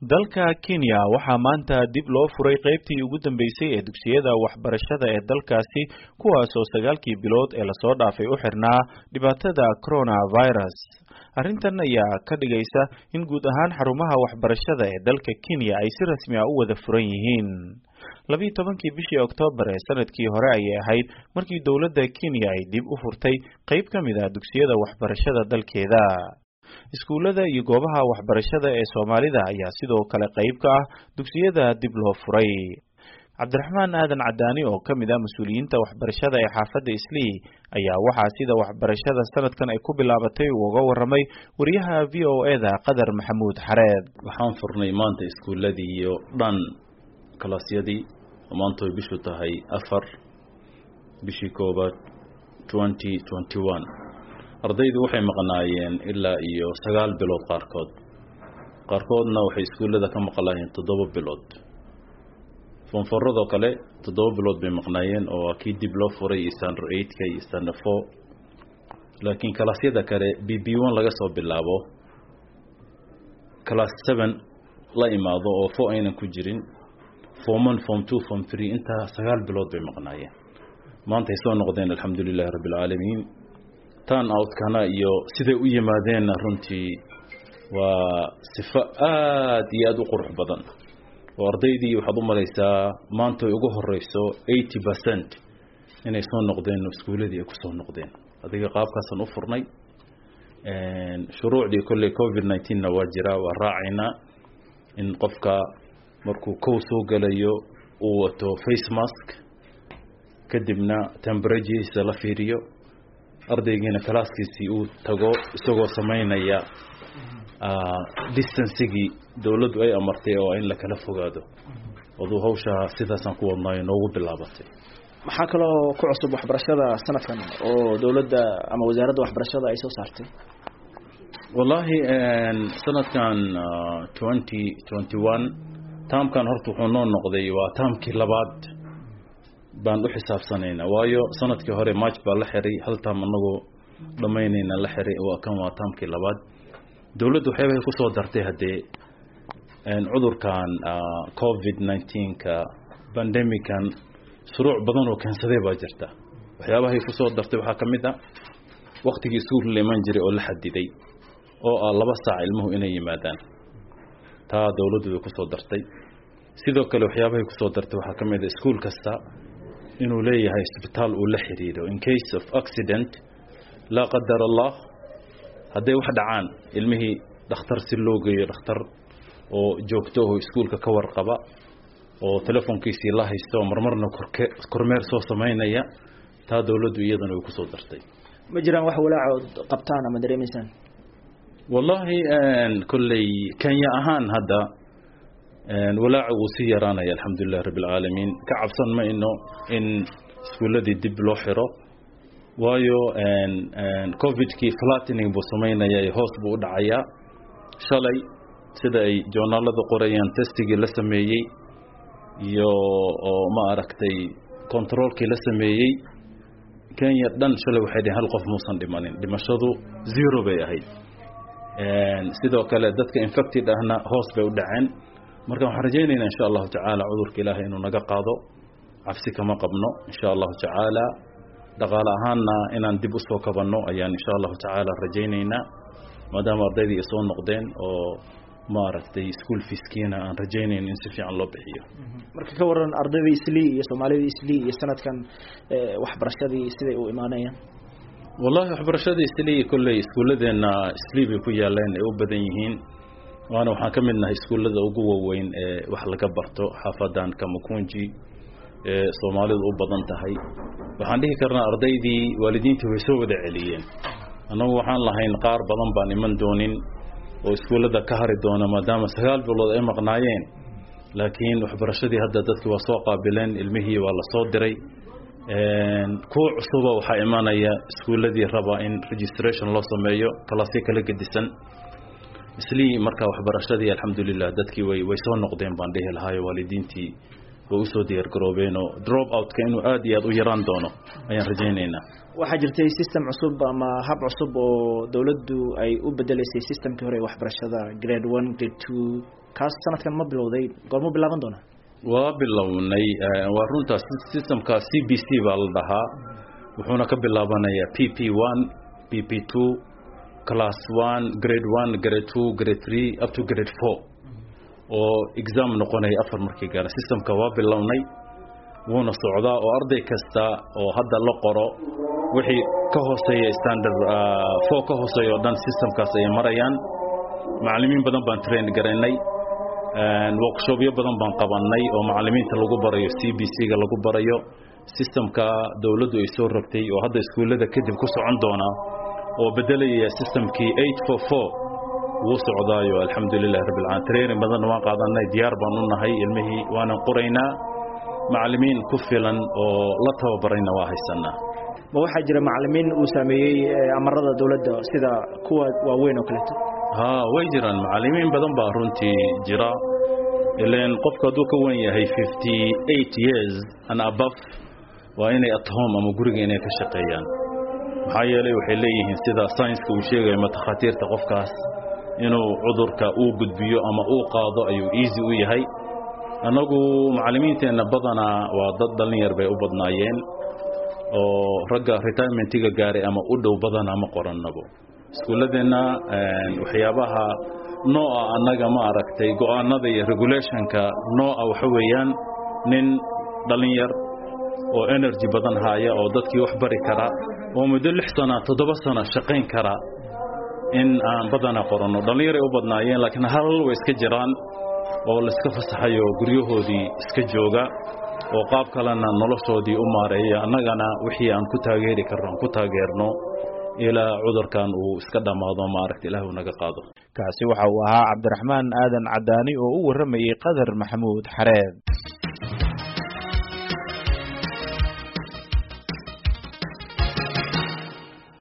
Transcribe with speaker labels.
Speaker 1: dalka Kenya waxaa maanta dib loo furay qaybtii ugu dambeysay ee dugsiyada waxbarashada ee dalkaasi kuwaas oo 9 bilood ee la soo dhaafay u xirnaa dhibaatada coronavirus. Arrintan ayaa ka dhigaysa in guud ahaan xarumaha waxbarashada ee dalka Kenya ay si rasmi ah u wada furan yihiin. 12 bishii Oktoobar ee sanadkii hore ayay ahayd markii dawladda Kenya ay dib u furtay qayb ka mid ah dugsiyada waxbarashada dalkeeda. Iskuulada iyo goobaha waxbarashada ee Soomaalida ayaa sidoo kale qayb ka ah dugsiyada dib loo furay. Cabdiraxmaan Aadan Cadaani oo ka mid ah mas'uuliyiinta waxbarashada ee xaafadda Islii ayaa waxa sida waxbarashada sanadkan ay ku bilaabatay uga waramay wariyaha VOA-da Qadar Maxamuud Xareed.
Speaker 2: Waxaan furnay maanta iskuuladii iyo dhan kalaasyadii maanta ay bishu tahay 4 bishii koobaad 2021. ardaydu waxay maqnaayeen ilaa iyo 9 bilood qaarkoodna waxay iskuulada ka maqlaayeen 7 bilood fonforado kale 7 bilood bay maqnaayeen oo kii dib loo furay standard 8 iyo standard 4 laakiin kalaasyada kale BB1 laga soo bilaabo class 7 la imaado oo 4 aynan ku jirin form 1 form 2 form 3 inta 9 bilood bay maqnaayeen maanta ay soo noqdeen alxamdulillah rabbil alamin tan outkana iyo siday u yimaadeen runtii waa sifa aad iyo aad u qurux badan oo ardaydii waxaad u malaysaa maanta ay ugu horeyso 80% inay soo noqdeen iskuuladii ay ku soo noqdeen adiga qaabkaasan u furnay shuruucdii kulli COVID-19 na waa jira waa raacayna in qofka markuu kow soo galayo uu wato face mask kadibna temperature la fiiriyo ardaygiina kalaaskiisii uu tago isagoo sameynaya distancing dawladdu ay amartay oo in la kala fogaado waduu hawsha sidaasan ku wadnay noogu bilaabatay.
Speaker 3: maxaa kale oo ku cusub waxbarashada sanadkan oo dawladda ama wasaaradda waxbarashada ay soo saartay?
Speaker 2: wallahi sanadkan 2021 taamkan horta wuxuu noo noqday waa taamkii labaad baan u xisaabsanayna waayo sanadkii hore March baa la xiray hal taam anagu dhameynayna la xiray oo kan waa taamkii labaad dawladdu waxay ku soo dartay hadee cudurkan COVID-19 ka pandemican shuruuc badan oo keensaday baa jirta waxyaabaha ay ku soo dartay waxa kamid ah waqtigii iskuul leeman jiray oo la xadiday oo 2 saac ilmuhu inay yimaadaan taa dawladdu way ku soo dartay sidoo kale waxyaabaha ay ku soo dartay waxa kamid ah iskuul kasta inuu leeyahay isbitaal uu la xiriiro in case of accident la qadar Allah haday wax dhacaan ilmihii dhakhtar si loo geeyo dhakhtar oo joogto oo iskuulka ka warqaba oo telefoonkiisii la haysto marmarna kormeer soo sameynaya taa dawladdu iyadana way ku soo dartay.
Speaker 3: ma jiraan wax walaacood qabtaan ama dareemaysan?
Speaker 2: wallahi kulli Kenya ahaan hadda walaacu si yaraanaya alxamdulillah rabbil alamin ka cabsan ma in iskuuladii dib loo xiro waayo covid-kii flattening buu sameynaya hoos buu u dhacaya shalay sida ay journalada qorayaan testigii la sameeyay iyo oo ma aragtay controlkii la sameeyay Kenya dhan shalay waxay hal qof muusan dhimanin dhimashadu 0 bay ahayd sidoo kale dadka infected ahna hoos bay u dhaceen marka waxaan rajaynaynaa insha Allah ta'ala cudurka Ilaahay inuu naga qaado cabsi kama qabno insha Allah ta'ala dhaqaale ahaanna inaan dib u soo kabanno ayaan insha Allah ta'ala rajaynaynaa maadaama ardaydii ay soo noqdeen oo ma aragtay school feeskiina aan rajaynayn in si fiican loo bixiyo.
Speaker 3: marka ka waran ardaydii Islii iyo Soomaalida Islii iyo sanadkan waxbarashadii siday u imaanayaan?
Speaker 2: wallahi waxbarashadii Islii kulli iskuuladeena Islii bay ku yaaleen ay u badan yihiin waana waxaan ka midnahay iskuulada ugu waaweyn ee wax laga barto xaafadan Kamukunji ee Soomaalidu u badan tahay waxaan dhihi karnaa ardaydii waalidiinta way soo wada celiyeen anagu waxaan lahayn qaar badan baan iman doonin oo iskuulada ka hari doona maadaama 9 bilood ay maqnaayeen laakiin waxbarashadii hadda dadkii waa soo qaabileen ilmihii waa la soo diray ku cusub waxa imaanaya iskuuladii raba in registration loo sameeyo kalaasyo kala gedisan Islii marka waxbarashadii alxamdulillah dadkii way soo noqdeen baan dhihi lahaa waalidiintii oo u soo diyaar garoobeen oo drop out ka inuu aad iyo aad u yaraan doono ayaan rajaynaynaa.
Speaker 3: waxa jirtay system cusub ama hab cusub oo dawladdu ay u bedelaysay systemkii hore waxbarashada grade 1 grade 2 kaas sanadkan ma bilowday goorma bilaaban doona
Speaker 2: waa bilownay waa runta systemka CBC baa la dhahaa wuxuuna ka bilaabanayaa PP1 PP2 class 1 grade 1 grade 2 grade 3 up to grade 4 oo exam noqonay afar markii gaar systemka waa bilownay wuuna socdaa oo arday kasta oo hadda la qoro wixii ka hooseeya standard 4 ka hooseeyo dhan systemkaas ay marayaan macallimiin badan baan train gareynay workshopyo badan baan qabanay oo macallimiinta lagu barayo CBC-ga lagu barayo systemka dawladdu ay soo rogtay oo hadda iskuulada kadib ku socon doona oo bedelaya systemkii 844 wuu socdaayo alxamdulillaah rabbil caalamiin training badan waan qaadanay diyaar baan u nahay ilmihii waana qoraynaa macallimiin ku filan oo la tababarayna waa haysanaa
Speaker 3: ma waxaa jira macallimiin uu saameeyay amarada dawladda sida kuwa waaweyn oo kale
Speaker 2: way jiraan macallimiin badan baa runtii jira ileen qofka hadduu ka weyn yahay 58 years and above waa inay at home ama guriga inay ka shaqeeyaan maxaa yeelay waxay leeyihiin sida science-ka uu sheegayo matakhaatiirta qofkaas inuu cudurka uu gudbiyo ama uu qaado ayuu easy u yahay anagu macallimiinteena badana waa dad dhalinyar bay u badnaayeen oo ragga retirementiga gaaray ama u dhow badana ma qorannabo iskuuladeena waxyaabaha nooca annaga ma aragtay go'aanada iyo regulationka nooca waxa weeyaan nin dhalinyar oo energy badan haya oo dadkii wax bari kara oo muddo 6 sano 7 sano shaqayn kara in aan badana qorano dhalinyar ay u badnaayeen laakiin hal way iska jiraan oo la iska fasaxayo guryahoodii iska jooga oo qaab kalena noloshoodii u maareeya annagana wixii aan ku taageeri karno ku taageerno ilaa cudurkan uu iska dhamaado maaragtay Ilaahay naga qaado
Speaker 1: kaasi waxa uu ahaa Cabdiraxmaan Aadan Cadaani oo u waramayay Qadar Maxamuud Xareed